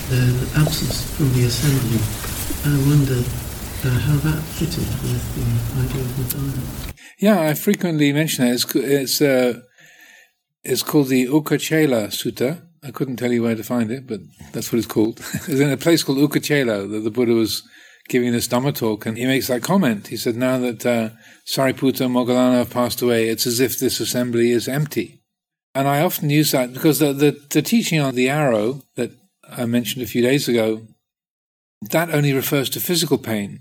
the absence from the assembly. I wondered how that fitted with the idea of Nibbana. Yeah, I frequently mention that. It's called the Ukachela Sutta. I couldn't tell you where to find it, but that's what it's called. It's in a place called Ukachela that the Buddha was giving this Dhamma talk, and he makes that comment. He said, now that Sariputta and Moggallana have passed away, it's as if this assembly is empty. And I often use that because the teaching on the arrow that I mentioned a few days ago, that only refers to physical pain.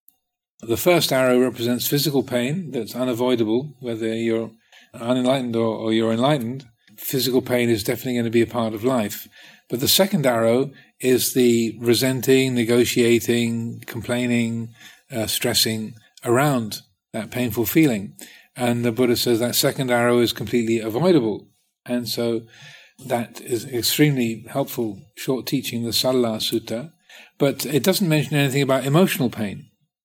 The first arrow represents physical pain that's unavoidable, whether you're unenlightened or you're enlightened. Physical pain is definitely going to be a part of life. But the second arrow is the resenting, negotiating, complaining, stressing around that painful feeling. And the Buddha says that second arrow is completely avoidable. And so that is extremely helpful short teaching, the Salla Sutta. But it doesn't mention anything about emotional pain.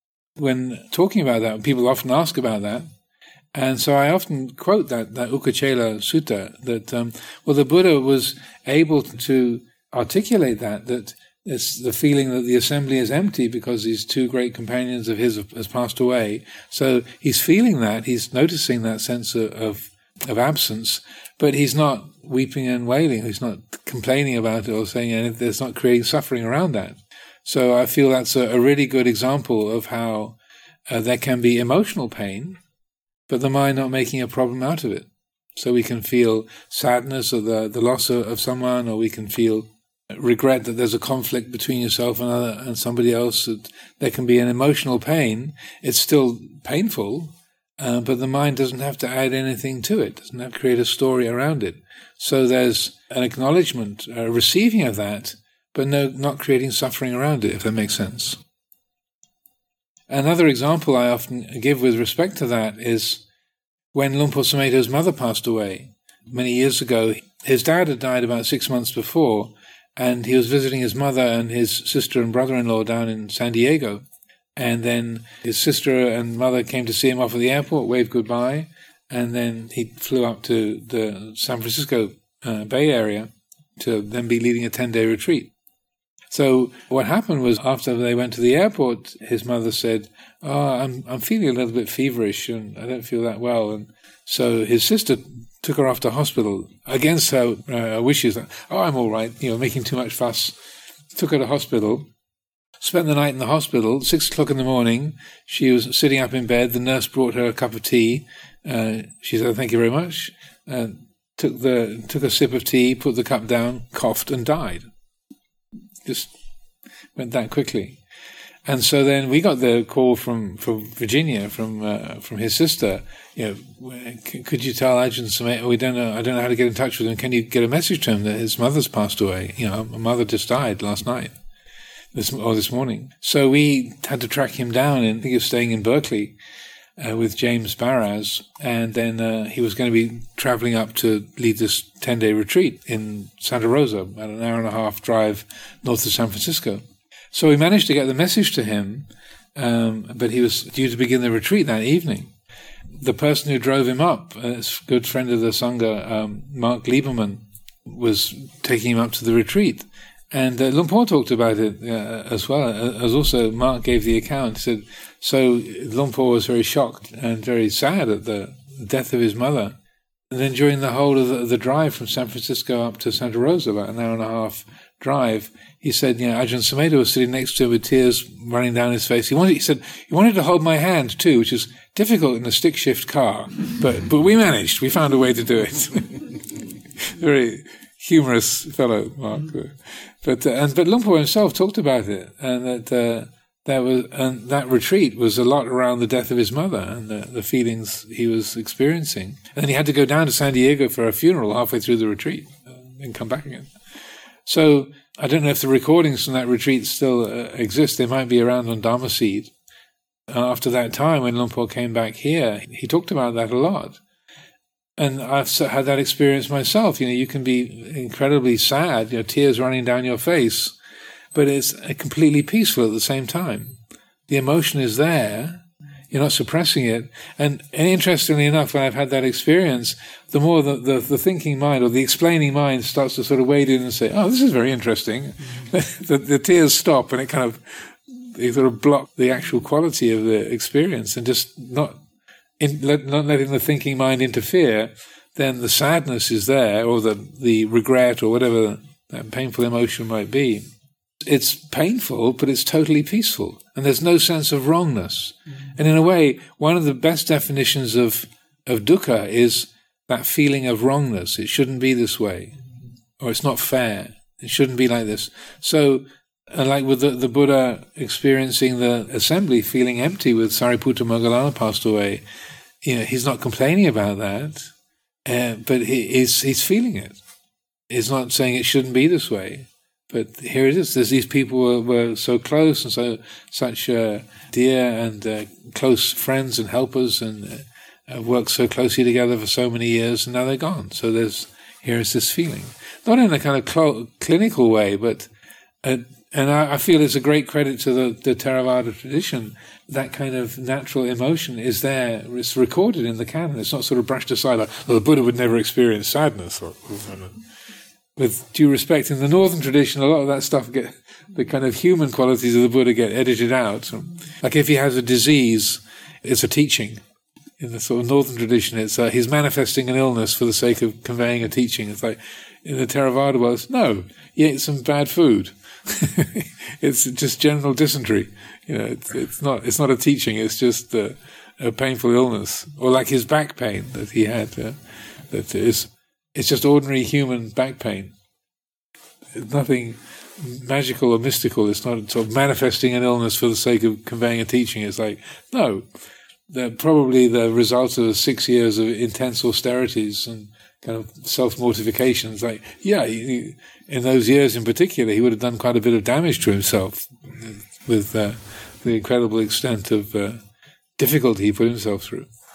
When talking about that, people often ask about that. And so I often quote that Ukachela Sutta, that, the Buddha was able to articulate that it's the feeling that the assembly is empty because these two great companions of his has passed away. So he's feeling that, he's noticing that sense of absence, but he's not weeping and wailing, he's not complaining about it or saying anything, there's not creating suffering around that. So I feel that's a really good example of how there can be emotional pain, but the mind not making a problem out of it. So we can feel sadness or the loss of someone, or we can feel regret that there's a conflict between yourself and somebody else. There can be an emotional pain. It's still painful, but the mind doesn't have to add anything to it, doesn't have to create a story around it. So there's an acknowledgement, a receiving of that, but not creating suffering around it, if that makes sense. Another example I often give with respect to that is when Luang Por Sumedho's mother passed away many years ago. His dad had died about 6 months before, and he was visiting his mother and his sister and brother-in-law down in San Diego. And then his sister and mother came to see him off at the airport, waved goodbye, and then he flew up to the San Francisco Bay Area to then be leading a 10-day retreat. So what happened was, after they went to the airport, his mother said, I'm feeling a little bit feverish and I don't feel that well. And so his sister took her off to hospital against her wishes. I'm all right, making too much fuss. Took her to hospital, spent the night in the hospital. 6 o'clock in the morning, she was sitting up in bed. The nurse brought her a cup of tea. She said, thank you very much. Took a sip of tea, put the cup down, coughed and died. Just went that quickly. And so then we got the call from Virginia, from his sister. Could you tell Ajahn Sumedho, I don't know how to get in touch with him. Can you get a message to him that his mother's passed away? My mother just died last night, this morning. So we had to track him down, and I think he was staying in Berkeley with James Baraz, and then he was going to be traveling up to lead this 10-day retreat in Santa Rosa, about an hour and a half drive north of San Francisco. So we managed to get the message to him, but he was due to begin the retreat that evening. The person who drove him up, a good friend of the Sangha, Mark Lieberman, was taking him up to the retreat. And Luang Por talked about it as well, as also Mark gave the account. He said, so Luang Por was very shocked and very sad at the death of his mother. And then during the whole of the drive from San Francisco up to Santa Rosa, about an hour and a half drive, he said, Ajahn Sumedho was sitting next to him with tears running down his face. He said he wanted to hold my hand too, which is difficult in a stick shift car, but we managed. We found a way to do it. Very humorous fellow, Mark. But Luang Por himself talked about it, and that retreat was a lot around the death of his mother and the feelings he was experiencing. And then he had to go down to San Diego for a funeral halfway through the retreat and come back again. So I don't know if the recordings from that retreat still exist. They might be around on Dharma Seed. After that time, when Luang Por came back here, he talked about that a lot. And I've had that experience myself. You can be incredibly sad, tears running down your face, but it's completely peaceful at the same time. The emotion is there. You're not suppressing it. And interestingly enough, when I've had that experience, the more the thinking mind or the explaining mind starts to sort of wade in and say, oh, this is very interesting. The tears stop, and they sort of block the actual quality of the experience, and just not letting the thinking mind interfere. Then the sadness is there, or the regret, or whatever that painful emotion might be. It's painful, but it's totally peaceful, and there's no sense of wrongness. And in a way, one of the best definitions of dukkha is that feeling of wrongness. It shouldn't be this way, or it's not fair. It shouldn't be like this. So, like with the Buddha experiencing the assembly feeling empty with Sariputta Moggallana passed away, he's not complaining about that, but he's feeling it. He's not saying it shouldn't be this way. But here it is. There's these people who were so close and such dear and close friends and helpers, and worked so closely together for so many years, and now they're gone. So here is this feeling, not in a kind of clinical way, but and I feel it's a great credit to the Theravada tradition. That kind of natural emotion is there. It's recorded in the canon. It's not sort of brushed aside like, well, the Buddha would never experience sadness or with due respect, in the northern tradition, a lot of that stuff the kind of human qualities of the Buddha get edited out. Like if he has a disease, it's a teaching. In the sort of northern tradition, it's he's manifesting an illness for the sake of conveying a teaching. It's like in the Theravada world, no, he ate some bad food. It's just general dysentery. It's not a teaching. It's just a painful illness, or like his back pain that he had. It's just ordinary human back pain. It's nothing magical or mystical. It's not sort of manifesting an illness for the sake of conveying a teaching. It's like, no, they're probably the result of 6 years of intense austerities and kind of self-mortification. It's like, in those years in particular, he would have done quite a bit of damage to himself with the incredible extent of difficulty he put himself through.